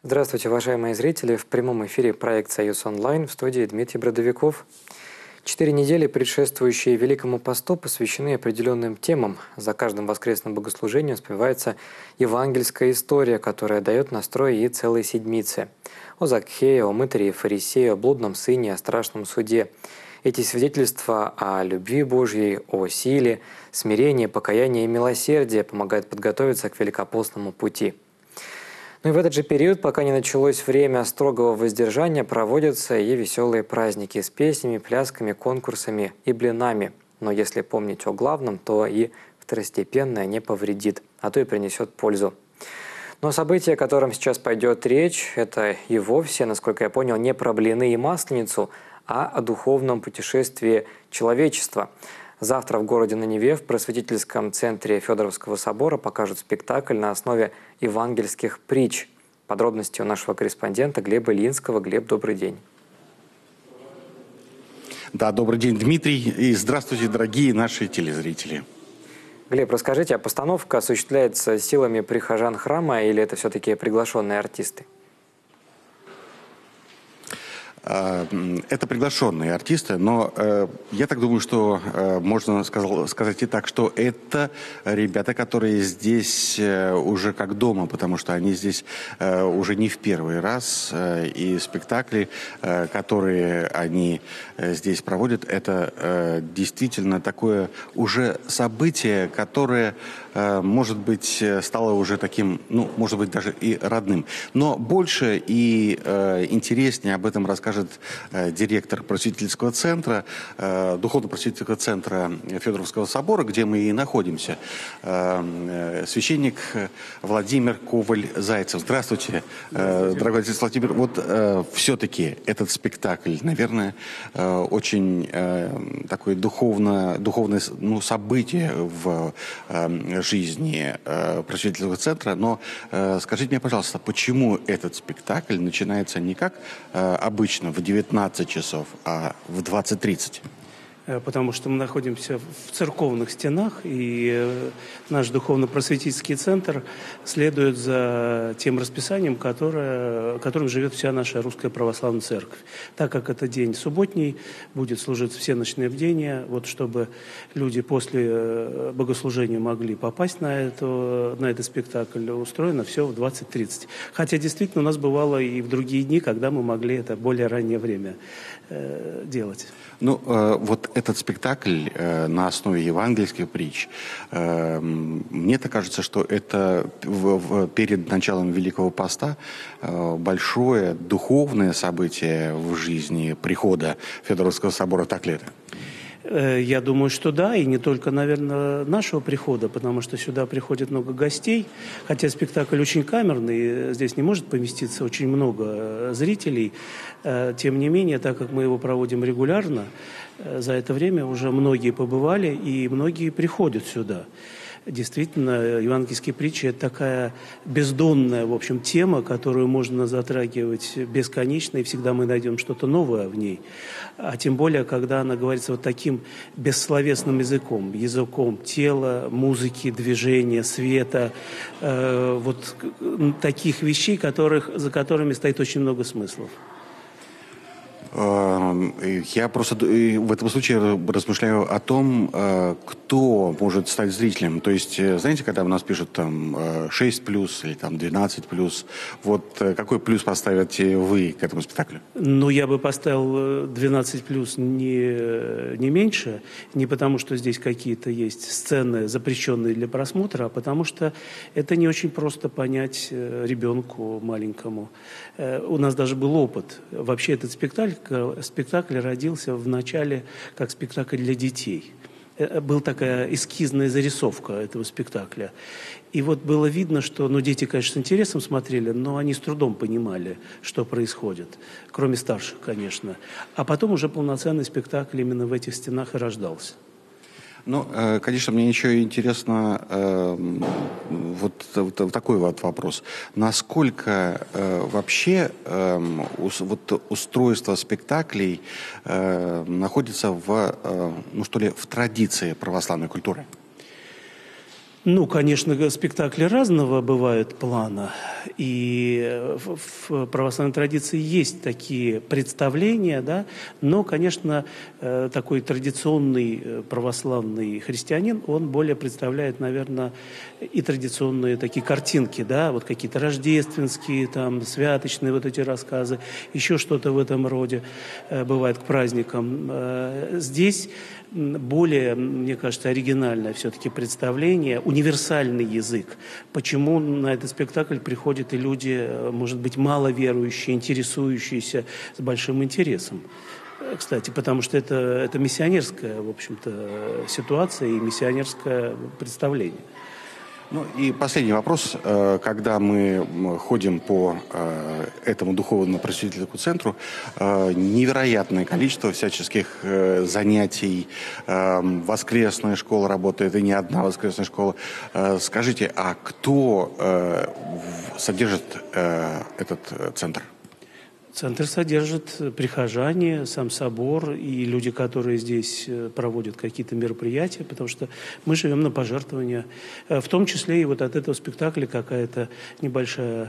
Здравствуйте, уважаемые зрители! В прямом эфире проект «Союз онлайн», в студии Дмитрий Бродовиков. 4 недели, предшествующие Великому посту, посвящены определенным темам. За каждым воскресным богослужением вспевается евангельская история, которая дает настрой и целой седмицы. О Закхее, о мытаре и фарисее, о блудном сыне, о страшном суде. Эти свидетельства о любви Божьей, о силе, смирении, покаянии и милосердии помогают подготовиться к великопостному пути. Ну и в этот же период, пока не началось время строгого воздержания, проводятся и веселые праздники с песнями, плясками, конкурсами и блинами. Но если помнить о главном, то и второстепенное не повредит, а то и принесет пользу. Но событие, о котором сейчас пойдет речь, это и вовсе, насколько я понял, не про блины и масленицу, а о духовном путешествии человечества. Завтра в городе на Неве в просветительском центре Федоровского собора покажут спектакль на основе евангельских притч. Подробности у нашего корреспондента Глеба Ильинского. Глеб, добрый день. Да, добрый день, Дмитрий, и здравствуйте, дорогие наши телезрители. Глеб, расскажите, а постановка осуществляется силами прихожан храма или это все-таки приглашенные артисты? Это приглашенные артисты, но я так думаю, что можно сказать и так, что это ребята, которые здесь уже как дома, потому что они здесь уже не в первый раз, и спектакли, которые они здесь проводят, это действительно такое уже событие, которое, может быть, стало уже таким, ну, может быть, даже и родным. Но больше и интереснее об этом расскажет директор просветительского центра, духовно-просветительского центра Федоровского собора, где мы и находимся, священник Владимир Коваль-Зайцев. Здравствуйте, дорогой отец Владимир. Вот все-таки этот спектакль, наверное, очень такое духовное событие в жизни просветительского центра. Но скажите мне, пожалуйста, почему этот спектакль начинается не как обычно в 19 часов, а в 20:30? Потому что мы находимся в церковных стенах, и наш духовно-просветительский центр следует за тем расписанием, которым живет вся наша русская православная церковь. Так как это день субботний, будет служиться всеночное бдение, вот чтобы люди после богослужения могли попасть на этот спектакль, устроено все в 20:30. Хотя действительно у нас бывало и в другие дни, когда мы могли это более раннее время делать. Ну, вот этот спектакль на основе евангельских притч, мне-то кажется, что это перед началом Великого Поста большое духовное событие в жизни прихода Федоровского собора. Так ли это? Я думаю, что да, и не только, наверное, нашего прихода, потому что сюда приходит много гостей, хотя спектакль очень камерный, здесь не может поместиться очень много зрителей. Тем не менее, так как мы его проводим регулярно, за это время уже многие побывали и многие приходят сюда. Действительно, евангельские притчи – это такая бездонная, в общем, тема, которую можно затрагивать бесконечно, и всегда мы найдем что-то новое в ней. А тем более, когда она говорится вот таким бессловесным языком тела, музыки, движения, света, вот таких вещей, за которыми стоит очень много смыслов. Я просто в этом случае размышляю о том, кто может стать зрителем. То есть, знаете, когда у нас пишут там 6+, или там 12+, вот какой плюс поставите вы к этому спектаклю? Ну, я бы поставил 12+, не меньше, не потому что здесь какие-то есть сцены, запрещенные для просмотра, а потому что это не очень просто понять ребенку маленькому. У нас даже был опыт. Вообще этот спектакль родился в начале как спектакль для детей. Была такая эскизная зарисовка этого спектакля. И вот было видно, что дети, конечно, с интересом смотрели, но они с трудом понимали, что происходит. Кроме старших, конечно. А потом уже полноценный спектакль именно в этих стенах и рождался. Ну, конечно, мне еще интересно вот такой вот вопрос. Насколько вообще вот устройство спектаклей находится в традиции православной культуры? Ну, конечно, спектакли разного бывают плана. И в православной традиции есть такие представления, да, но, конечно, такой традиционный православный христианин, он более представляет, наверное, и традиционные такие картинки, да, вот какие-то рождественские, там, святочные вот эти рассказы, еще что-то в этом роде бывает к праздникам. Здесь более, мне кажется, оригинальное все-таки представление, универсальный язык. Почему на этот спектакль приходят и люди, может быть, мало верующие, интересующиеся с большим интересом. Кстати, потому что это миссионерская, в общем-то, ситуация и миссионерское представление. Ну и последний вопрос. Когда мы ходим по этому духовно-просветительскому центру, невероятное количество всяческих занятий, воскресная школа работает, и не одна воскресная школа. Скажите, а кто содержит этот центр? Центр содержит прихожане, сам собор и люди, которые здесь проводят какие-то мероприятия, потому что мы живем на пожертвования. В том числе и вот от этого спектакля какая-то небольшая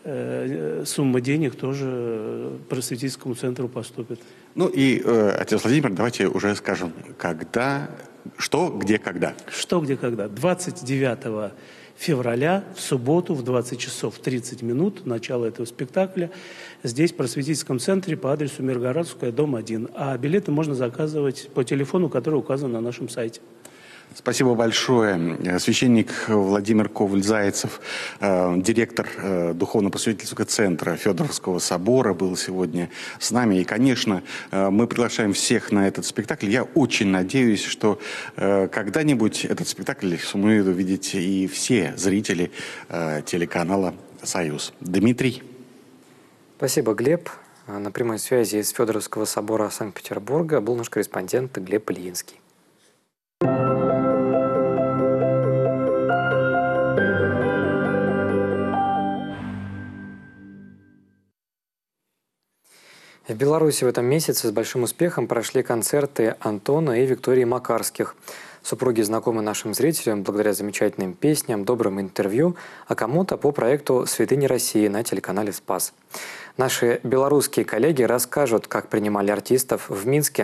сумма денег тоже просветительскому центру поступит. Ну и, отец Владимир, давайте уже скажем, когда, что, где, когда. Что, где, когда. 29 февраля, в субботу, в 20 часов 30 минут, начало этого спектакля, здесь, в просветительском центре по адресу Миргородская, дом 1. А билеты можно заказывать по телефону, который указан на нашем сайте. Спасибо большое. Священник Владимир Коваль-Зайцев, директор Духовно-просветительского центра Федоровского собора, был сегодня с нами. И, конечно, мы приглашаем всех на этот спектакль. Я очень надеюсь, что когда-нибудь этот спектакль сумеют увидеть и все зрители телеканала «Союз». Дмитрий. Спасибо, Глеб. На прямой связи из Федоровского собора Санкт-Петербурга был наш корреспондент Глеб Ильинский. В Беларуси в этом месяце с большим успехом прошли концерты Антона и Виктории Макарских. Супруги знакомы нашим зрителям благодаря замечательным песням, добрым интервью, а кому-то по проекту «Святыни России» на телеканале «Спас». Наши белорусские коллеги расскажут, как принимали артистов в Минске.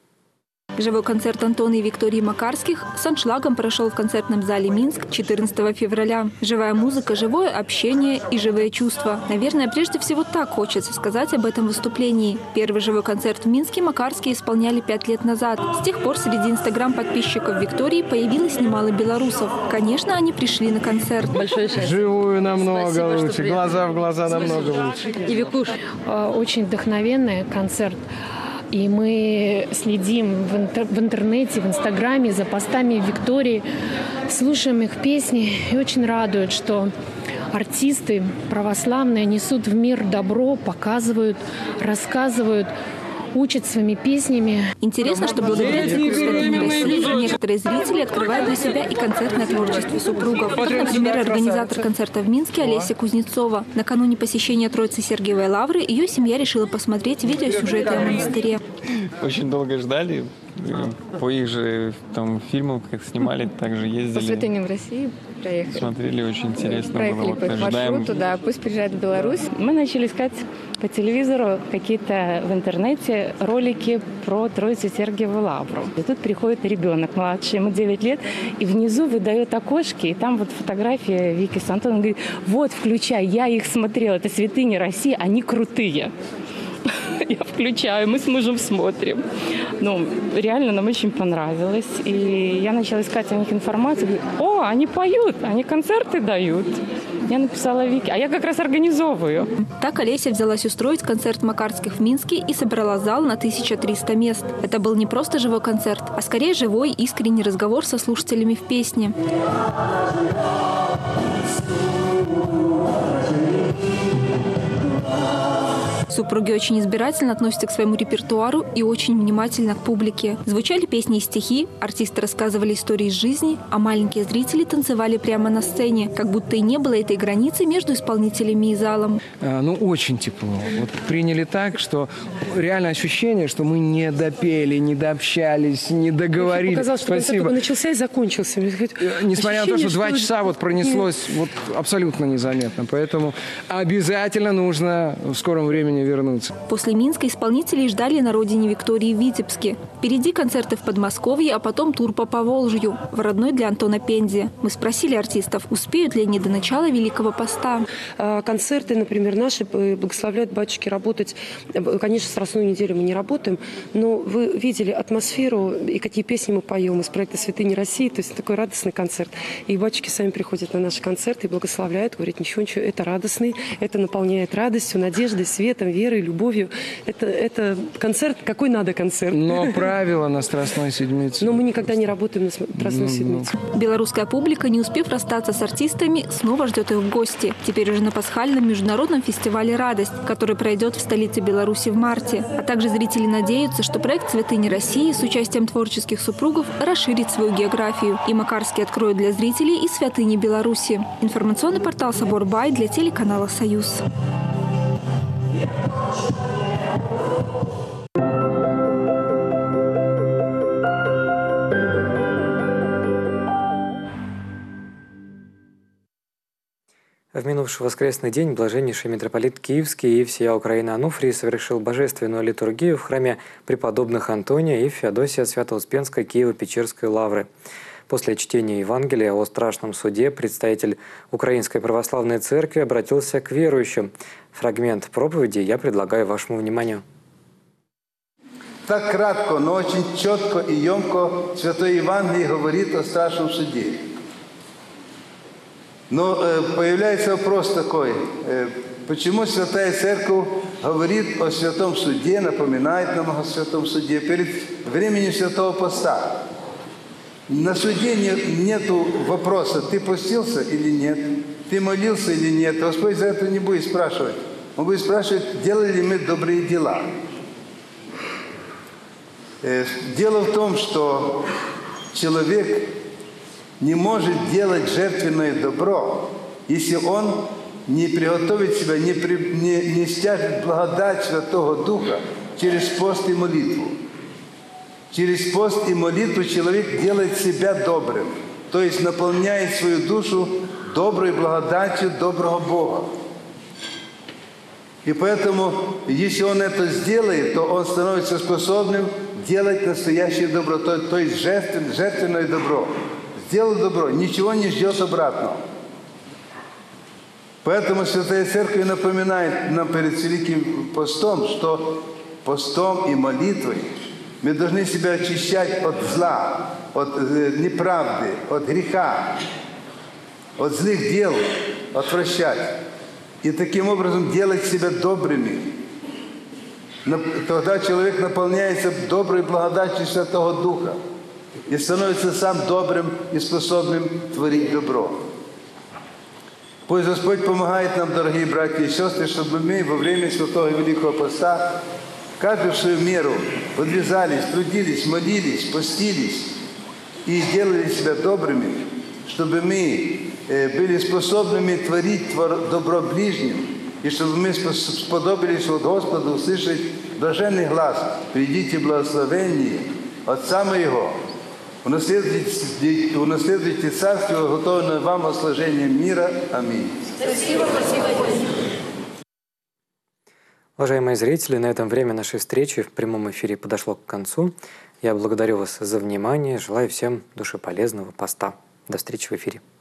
Живой концерт Антона и Виктории Макарских с аншлагом прошел в концертном зале «Минск» 14 февраля. Живая музыка, живое общение и живые чувства. Наверное, прежде всего так хочется сказать об этом выступлении. Первый живой концерт в Минске Макарские исполняли 5 лет назад. С тех пор среди инстаграм-подписчиков Виктории появилось немало белорусов. Конечно, они пришли на концерт. Большое счастье. Живую намного Спасибо, лучше, глаза в глаза намного лучше. И Викуш. Очень вдохновенный концерт. И мы следим в интернете, в Инстаграме за постами Виктории, слушаем их песни и очень радует, что артисты православные несут в мир добро, показывают, рассказывают, учат своими песнями. Интересно, что благодаря «Святыни России» некоторые зрители открывают для себя и концертное творчество супругов. Как, например, организатор концерта в Минске Олеся Кузнецова. Накануне посещения Троицы Сергиевой Лавры ее семья решила посмотреть видеосюжеты о монастыре. Очень долго ждали. По их же там фильмам, как снимали, также ездили. По «Святыням России» проехали. Смотрели, очень интересно проехали было. По их маршруту, да, пусть приезжают в Беларусь. Мы начали искать по телевизору какие-то в интернете ролики про Троицу Сергиеву Лавру. И тут приходит ребенок младший, ему 9 лет, и внизу выдает окошки, и там вот фотография Вики с Антоном. Он говорит: вот, включай, я их смотрела, это «Святыни России», они крутые. Я включаю, мы с мужем смотрим. Ну, реально нам очень понравилось. И я начала искать о них информацию. Говорю: о, они поют, они концерты дают. Я написала Вике, а я как раз организовываю. Так Олеся взялась устроить концерт Макарских в Минске и собрала зал на 1300 мест. Это был не просто живой концерт, а скорее живой, искренний разговор со слушателями в песне. Супруги очень избирательно относятся к своему репертуару и очень внимательно к публике. Звучали песни и стихи, артисты рассказывали истории из жизни, а маленькие зрители танцевали прямо на сцене, как будто и не было этой границы между исполнителями и залом. Ну, очень тепло. Вот приняли так, что реально ощущение, что мы не допели, не дообщались, не договорились. Показалось, что концерт начался и закончился. Несмотря на то, что 2 часа вот пронеслось вот абсолютно незаметно. Поэтому обязательно нужно в скором времени вернуться. После Минска исполнителей ждали на родине Виктории в Витебске. Впереди концерты в Подмосковье, а потом тур по Поволжью, в родной для Антона Пензе. Мы спросили артистов, успеют ли они до начала Великого Поста. Концерты, например, наши благословляют батюшки работать. Конечно, Страстную неделю мы не работаем, но вы видели атмосферу и какие песни мы поем из проекта «Святыни России». То есть такой радостный концерт. И батюшки сами приходят на наши концерты и благословляют, говорят, ничего, это радостный, это наполняет радостью, надеждой, светом, верой, любовью. Это концерт, какой надо концерт. Но правило на Страстной Седмице. Но мы никогда не работаем на Страстную Седмицу. Белорусская публика, не успев расстаться с артистами, снова ждет их в гости. Теперь уже на пасхальном международном фестивале «Радость», который пройдет в столице Беларуси в марте. А также зрители надеются, что проект «Святыни России» с участием творческих супругов расширит свою географию. И Макарский откроет для зрителей и святыни Беларуси. Информационный портал «Собор.Бай» для телеканала «Союз». В минувший воскресный день блаженнейший митрополит Киевский и всея Украина Ануфрий совершил божественную литургию в храме преподобных Антония и Феодосия Свято-Успенской Киево-Печерской лавры. После чтения Евангелия о страшном суде представитель Украинской православной церкви обратился к верующим. Фрагмент проповеди я предлагаю вашему вниманию. Так кратко, но очень четко и емко Святое Евангелие говорит о страшном суде. Но появляется вопрос такой, почему Святая Церковь говорит о Святом Суде, напоминает нам о Святом Суде перед временем Святого Поста? На суде нету вопроса, ты постился или нет, ты молился или нет. Господь за это не будет спрашивать. Он будет спрашивать, делали ли мы добрые дела. Дело в том, что человек не может делать жертвенное добро, если он не приготовит себя, не стяжет благодать Святого Духа через пост и молитву. Через пост и молитву человек делает себя добрым, то есть наполняет свою душу доброй благодатью доброго Бога. И поэтому, если он это сделает, то он становится способным делать настоящее добро, то есть жертвенное добро. Сделал добро, ничего не ждет обратного. Поэтому Святая Церковь напоминает нам перед Великим Постом, что постом и молитвой мы должны себя очищать от зла, от неправды, от греха, от злых дел, отвращать. И таким образом делать себя добрыми. Тогда человек наполняется доброй благодатью Святого Духа и становится сам добрым и способным творить добро. Пусть Господь помогает нам, дорогие братья и сестры, чтобы мы во время Святого Великого Поста каждый в свою меру подвязались, трудились, молились, постились и делали себя добрыми, чтобы мы были способными творить добро ближним, и чтобы мы сподобились от Господа услышать блаженный глас «Придите благословенные Отца Моего, унаследуйте царство, готовое вам во служение мира. Аминь». Уважаемые зрители, на этом время нашей встречи в прямом эфире подошло к концу. Я благодарю вас за внимание, желаю всем душеполезного поста. До встречи в эфире.